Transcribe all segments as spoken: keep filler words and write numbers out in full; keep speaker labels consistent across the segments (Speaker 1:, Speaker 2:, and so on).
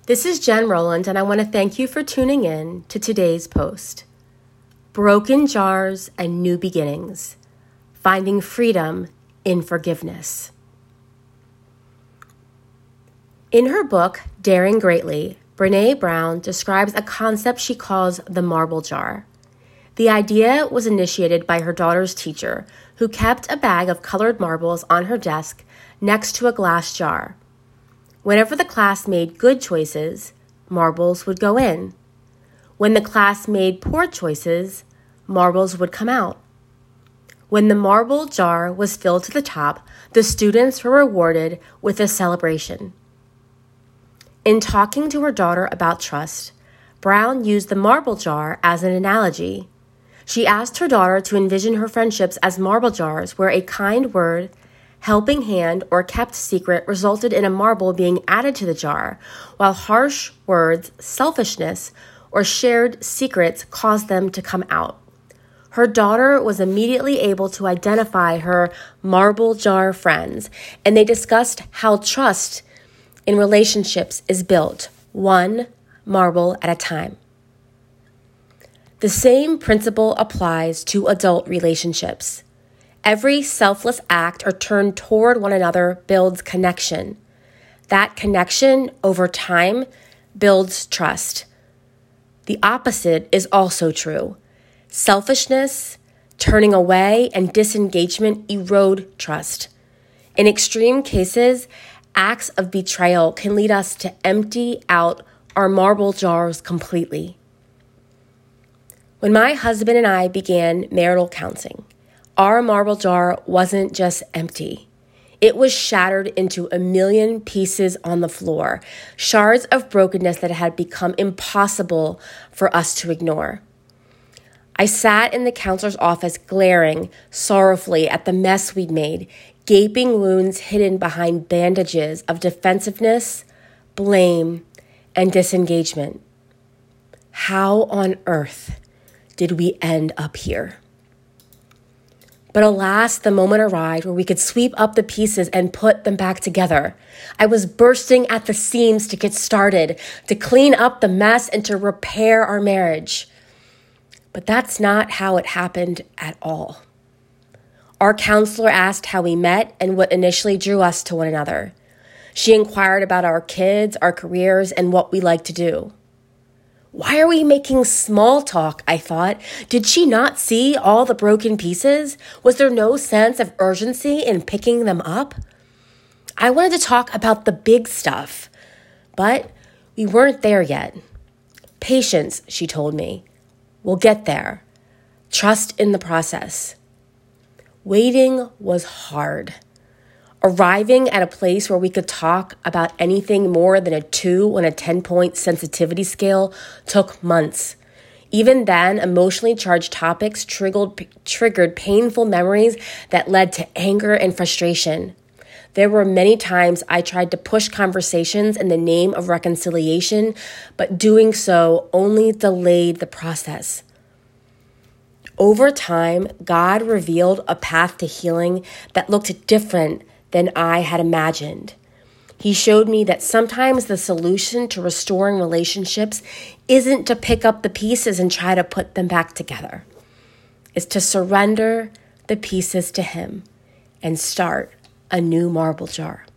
Speaker 1: This is Jen Rowland, and I want to thank you for tuning in to today's post. Broken Jars and New Beginnings, Finding Freedom in Forgiveness. In her book, Daring Greatly, Brené Brown describes a concept she calls the marble jar. The idea was initiated by her daughter's teacher, who kept a bag of colored marbles on her desk next to a glass jar. Whenever the class made good choices, marbles would go in. When the class made poor choices, marbles would come out. When the marble jar was filled to the top, the students were rewarded with a celebration. In talking to her daughter about trust, Brown used the marble jar as an analogy. She asked her daughter to envision her friendships as marble jars where a kind word, helping hand, or kept secret resulted in a marble being added to the jar, while harsh words, selfishness, or shared secrets caused them to come out. Her daughter was immediately able to identify her marble jar friends, and they discussed how trust in relationships is built, one marble at a time. The same principle applies to adult relationships. Every selfless act or turn toward one another builds connection. That connection over time builds trust. The opposite is also true. Selfishness, turning away, and disengagement erode trust. In extreme cases, acts of betrayal can lead us to empty out our marble jars completely. When my husband and I began marital counseling, our marble jar wasn't just empty. It was shattered into a million pieces on the floor, shards of brokenness that had become impossible for us to ignore. I sat in the counselor's office glaring sorrowfully at the mess we'd made, gaping wounds hidden behind bandages of defensiveness, blame, and disengagement. How on earth did we end up here? But alas, the moment arrived where we could sweep up the pieces and put them back together. I was bursting at the seams to get started, to clean up the mess and to repair our marriage. But that's not how it happened at all. Our counselor asked how we met and what initially drew us to one another. She inquired about our kids, our careers, and what we like to do. Why are we making small talk, I thought. Did she not see all the broken pieces? Was there no sense of urgency in picking them up? I wanted to talk about the big stuff, but we weren't there yet. Patience, she told me. We'll get there. Trust in the process. Waiting was hard. Arriving at a place where we could talk about anything more than a two on a ten-point sensitivity scale took months. Even then, emotionally charged topics triggered, triggered painful memories that led to anger and frustration. There were many times I tried to push conversations in the name of reconciliation, but doing so only delayed the process. Over time, God revealed a path to healing that looked different than I had imagined. He showed me that sometimes the solution to restoring relationships isn't to pick up the pieces and try to put them back together. It's to surrender the pieces to Him and start a new marble jar.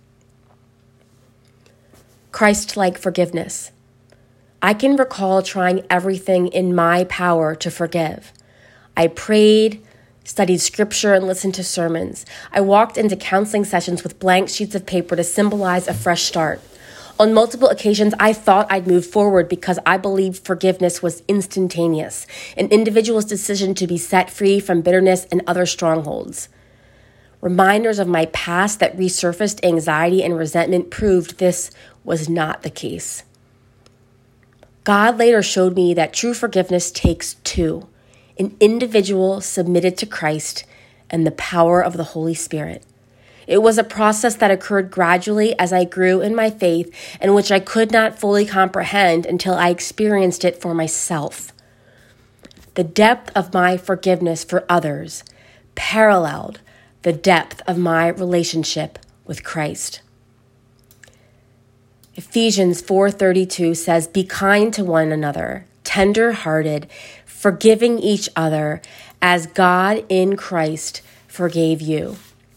Speaker 1: Christ-like forgiveness. I can recall trying everything in my power to forgive. I prayed, studied scripture, and listened to sermons. I walked into counseling sessions with blank sheets of paper to symbolize a fresh start. On multiple occasions, I thought I'd move forward because I believed forgiveness was instantaneous, an individual's decision to be set free from bitterness and other strongholds. Reminders of my past that resurfaced anxiety and resentment proved this was not the case. God later showed me that true forgiveness takes two. An individual submitted to Christ and the power of the Holy Spirit. It was a process that occurred gradually as I grew in my faith and which I could not fully comprehend until I experienced it for myself. The depth of my forgiveness for others paralleled the depth of my relationship with Christ. Ephesians four thirty-two says, "Be kind to one another, tender-hearted, forgiving each other, as God in Christ forgave you."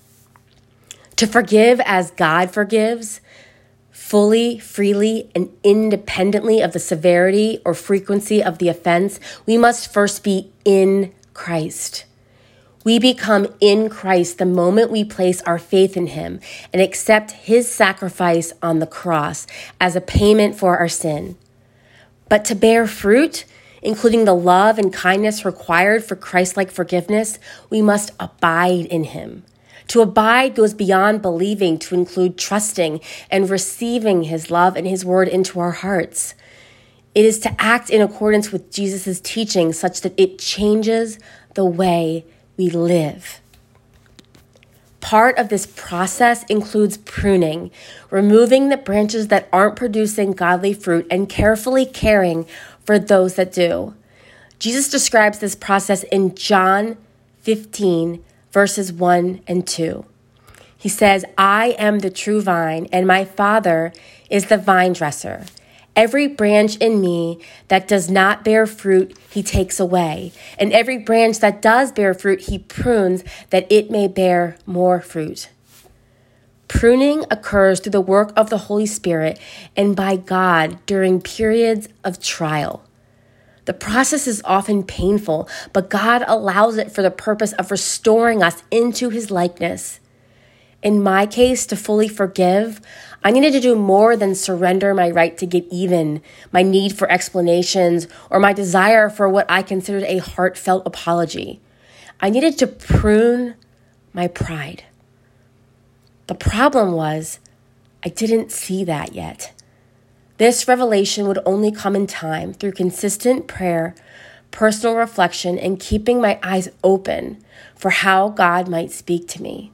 Speaker 1: To forgive as God forgives, fully, freely, and independently of the severity or frequency of the offense, we must first be in Christ. We become in Christ the moment we place our faith in him and accept his sacrifice on the cross as a payment for our sin. But to bear fruit, including the love and kindness required for Christ-like forgiveness, we must abide in him. To abide goes beyond believing to include trusting and receiving his love and his word into our hearts. It is to act in accordance with Jesus' teaching such that it changes the way we live. Part of this process includes pruning, removing the branches that aren't producing godly fruit and carefully caring for those that do. Jesus describes this process in John fifteen, verses one and two. He says, "I am the true vine, and my Father is the vine dresser. Every branch in me that does not bear fruit, he takes away. And every branch that does bear fruit, he prunes that it may bear more fruit." Pruning occurs through the work of the Holy Spirit and by God during periods of trial. The process is often painful, but God allows it for the purpose of restoring us into his likeness. In my case, to fully forgive, I needed to do more than surrender my right to get even, my need for explanations, or my desire for what I considered a heartfelt apology. I needed to prune my pride. The problem was, I didn't see that yet. This revelation would only come in time through consistent prayer, personal reflection, and keeping my eyes open for how God might speak to me.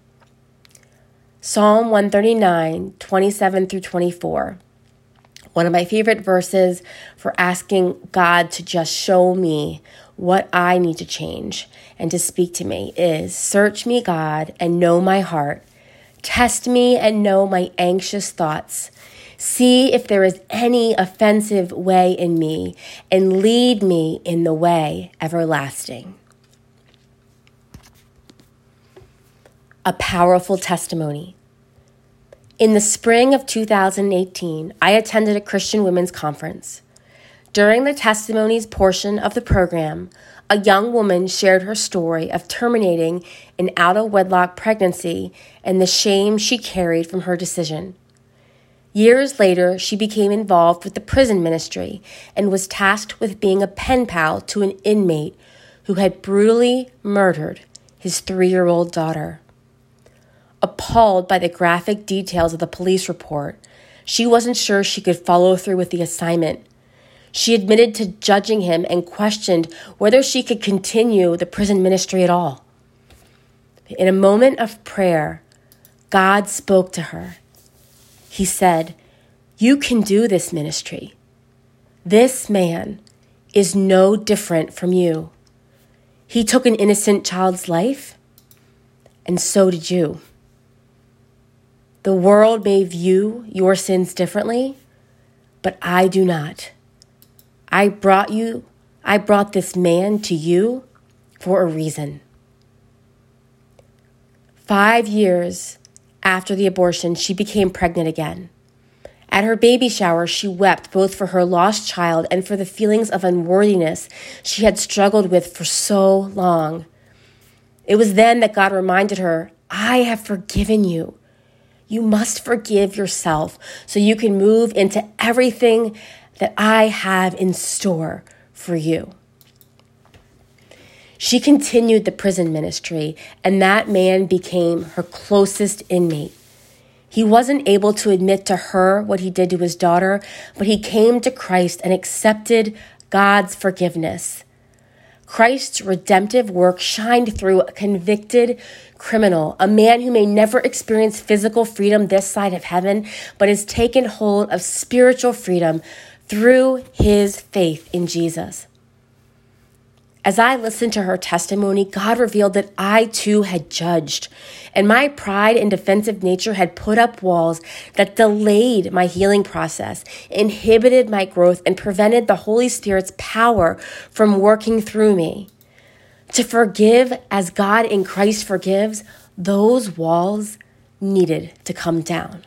Speaker 1: Psalm one thirty-nine, twenty-seven through twenty-four. One of my favorite verses for asking God to just show me what I need to change and to speak to me is, "Search me, God, and know my heart. Test me and know my anxious thoughts. See if there is any offensive way in me, and lead me in the way everlasting." A powerful testimony. In the spring of two thousand eighteen, I attended a Christian women's conference. During the testimonies portion of the program, a young woman shared her story of terminating an out-of-wedlock pregnancy and the shame she carried from her decision. Years later, she became involved with the prison ministry and was tasked with being a pen pal to an inmate who had brutally murdered his three-year-old daughter. Appalled by the graphic details of the police report, she wasn't sure she could follow through with the assignment. She admitted to judging him and questioned whether she could continue the prison ministry at all. In a moment of prayer, God spoke to her. He said, "You can do this ministry. This man is no different from you. He took an innocent child's life, and so did you. The world may view your sins differently, but I do not. I brought you, I brought this man to you for a reason." Five years after the abortion, she became pregnant again. At her baby shower, she wept both for her lost child and for the feelings of unworthiness she had struggled with for so long. It was then that God reminded her, "I have forgiven you. You must forgive yourself so you can move into everything that I have in store for you." She continued the prison ministry, and that man became her closest inmate. He wasn't able to admit to her what he did to his daughter, but he came to Christ and accepted God's forgiveness. Christ's redemptive work shined through a convicted criminal, a man who may never experience physical freedom this side of heaven, but has taken hold of spiritual freedom through his faith in Jesus. As I listened to her testimony, God revealed that I too had judged, and my pride and defensive nature had put up walls that delayed my healing process, inhibited my growth, and prevented the Holy Spirit's power from working through me. To forgive as God in Christ forgives, those walls needed to come down.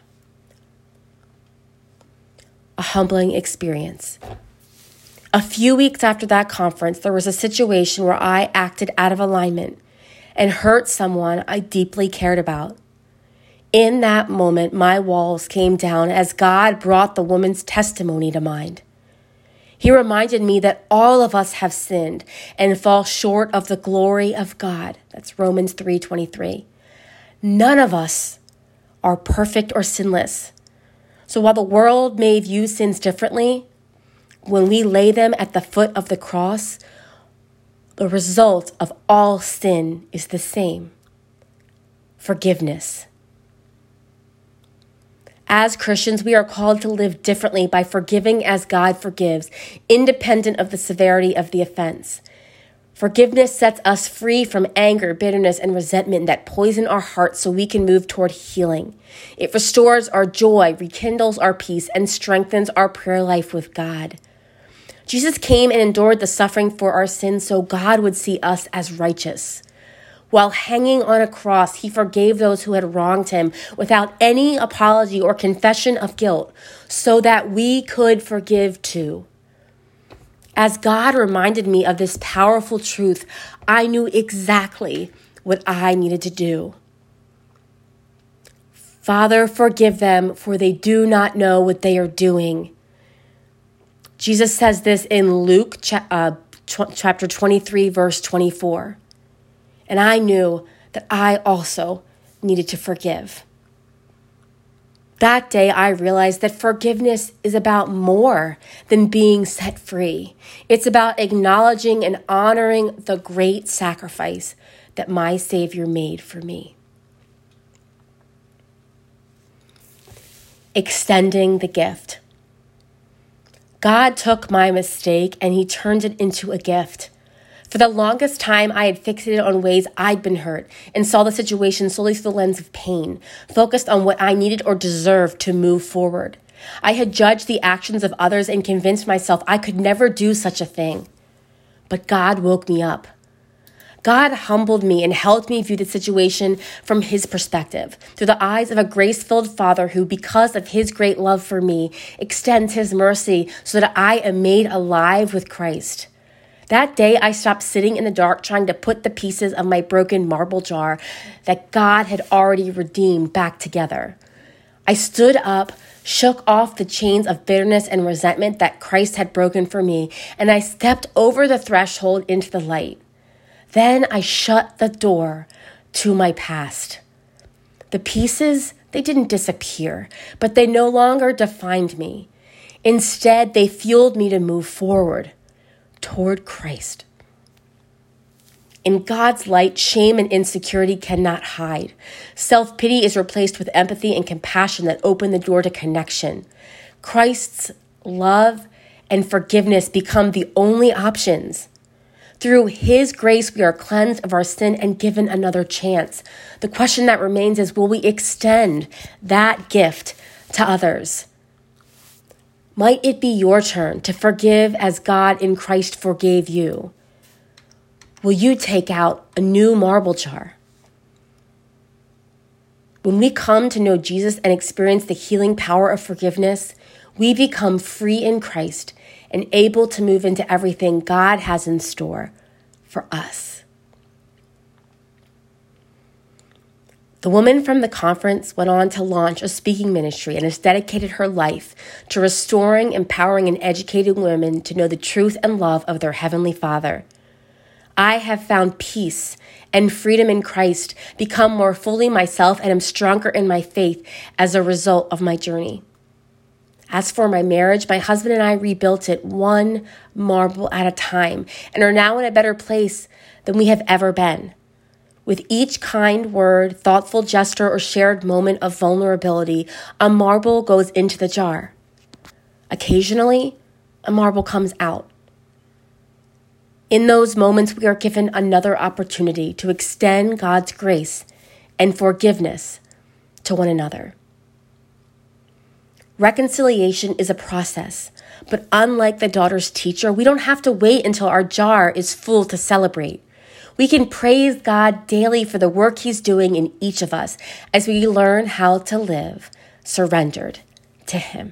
Speaker 1: A humbling experience. A few weeks after that conference, there was a situation where I acted out of alignment and hurt someone I deeply cared about. In that moment, my walls came down as God brought the woman's testimony to mind. He reminded me that all of us have sinned and fall short of the glory of God. That's Romans three twenty-three. None of us are perfect or sinless. So while the world may view sins differently, when we lay them at the foot of the cross, the result of all sin is the same: forgiveness. As Christians, we are called to live differently by forgiving as God forgives, independent of the severity of the offense. Forgiveness sets us free from anger, bitterness, and resentment that poison our hearts so we can move toward healing. It restores our joy, rekindles our peace, and strengthens our prayer life with God. Jesus came and endured the suffering for our sins so God would see us as righteous. While hanging on a cross, he forgave those who had wronged him without any apology or confession of guilt, so that we could forgive too. As God reminded me of this powerful truth, I knew exactly what I needed to do. Father, forgive them, for they do not know what they are doing. Jesus says this in Luke uh, chapter twenty-three, verse twenty-four. And I knew that I also needed to forgive. That day, I realized that forgiveness is about more than being set free. It's about acknowledging and honoring the great sacrifice that my Savior made for me. Extending the gift. God took my mistake and he turned it into a gift. For the longest time, I had fixated on ways I'd been hurt and saw the situation solely through the lens of pain, focused on what I needed or deserved to move forward. I had judged the actions of others and convinced myself I could never do such a thing. But God woke me up. God humbled me and helped me view the situation from his perspective, through the eyes of a grace-filled Father who, because of his great love for me, extends his mercy so that I am made alive with Christ. That day, I stopped sitting in the dark trying to put the pieces of my broken marble jar that God had already redeemed back together. I stood up, shook off the chains of bitterness and resentment that Christ had broken for me, and I stepped over the threshold into the light. Then I shut the door to my past. The pieces, they didn't disappear, but they no longer defined me. Instead, they fueled me to move forward toward Christ. In God's light, shame and insecurity cannot hide. Self-pity is replaced with empathy and compassion that open the door to connection. Christ's love and forgiveness become the only options. Through his grace, we are cleansed of our sin and given another chance. The question that remains is, will we extend that gift to others? Might it be your turn to forgive as God in Christ forgave you? Will you take out a new marble jar? When we come to know Jesus and experience the healing power of forgiveness, we become free in Christ and able to move into everything God has in store for us. The woman from the conference went on to launch a speaking ministry and has dedicated her life to restoring, empowering, and educating women to know the truth and love of their Heavenly Father. I have found peace and freedom in Christ, become more fully myself, and am stronger in my faith as a result of my journey. As for my marriage, my husband and I rebuilt it one marble at a time and are now in a better place than we have ever been. With each kind word, thoughtful gesture, or shared moment of vulnerability, a marble goes into the jar. Occasionally, a marble comes out. In those moments, we are given another opportunity to extend God's grace and forgiveness to one another. Reconciliation is a process, but unlike the daughter's teacher, we don't have to wait until our jar is full to celebrate. We can praise God daily for the work He's doing in each of us as we learn how to live surrendered to Him.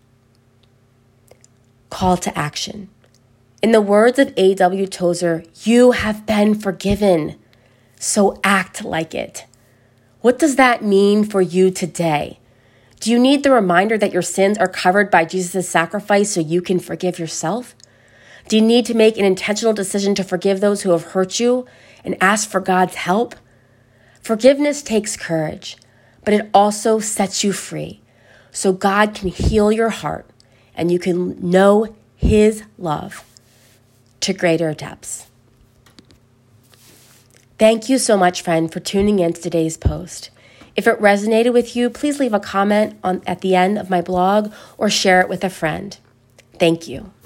Speaker 1: Call to action. In the words of A W Tozer, you have been forgiven, so act like it. What does that mean for you today? Do you need the reminder that your sins are covered by Jesus' sacrifice so you can forgive yourself? Do you need to make an intentional decision to forgive those who have hurt you and ask for God's help? Forgiveness takes courage, but it also sets you free so God can heal your heart and you can know His love to greater depths. Thank you so much, friend, for tuning in to today's post. If it resonated with you, please leave a comment on, at the end of my blog or share it with a friend. Thank you.